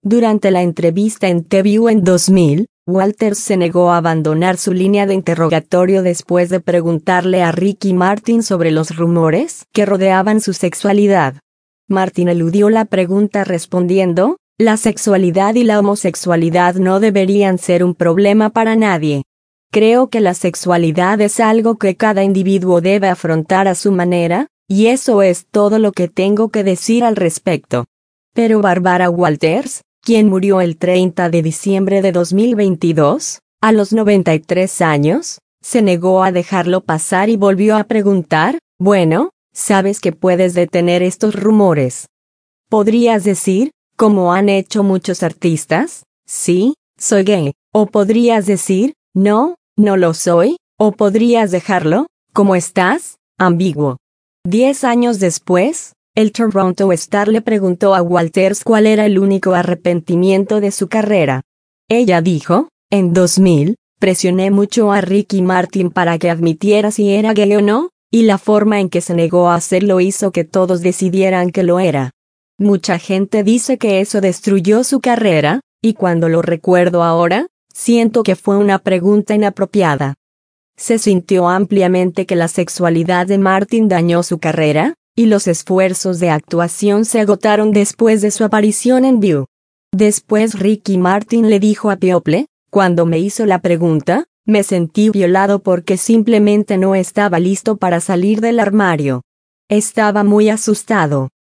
Durante la entrevista en The View en 2000, Walters se negó a abandonar su línea de interrogatorio después de preguntarle a Ricky Martin sobre los rumores que rodeaban su sexualidad. Martin eludió la pregunta respondiendo: "La sexualidad y la homosexualidad no deberían ser un problema para nadie. Creo que la sexualidad es algo que cada individuo debe afrontar a su manera, y eso es todo lo que tengo que decir al respecto". Pero Barbara Walters, quien murió el 30 de diciembre de 2022, a los 93 años, se negó a dejarlo pasar y volvió a preguntar: "Bueno, sabes que puedes detener estos rumores. Podrías decir, como han hecho muchos artistas, sí, soy gay, o podrías decir, no, no lo soy, o podrías dejarlo, como estás, ambiguo". 10 años después, el Toronto Star le preguntó a Walters cuál era el único arrepentimiento de su carrera. Ella dijo: "En 2000, presioné mucho a Ricky Martin para que admitiera si era gay o no, y la forma en que se negó a hacerlo hizo que todos decidieran que lo era. Mucha gente dice que eso destruyó su carrera, y cuando lo recuerdo ahora, siento que fue una pregunta inapropiada". Se sintió ampliamente que la sexualidad de Martin dañó su carrera, y los esfuerzos de actuación se agotaron después de su aparición en View. Después Ricky Martin le dijo a People: "Cuando me hizo la pregunta, me sentí violado porque simplemente no estaba listo para salir del armario. Estaba muy asustado.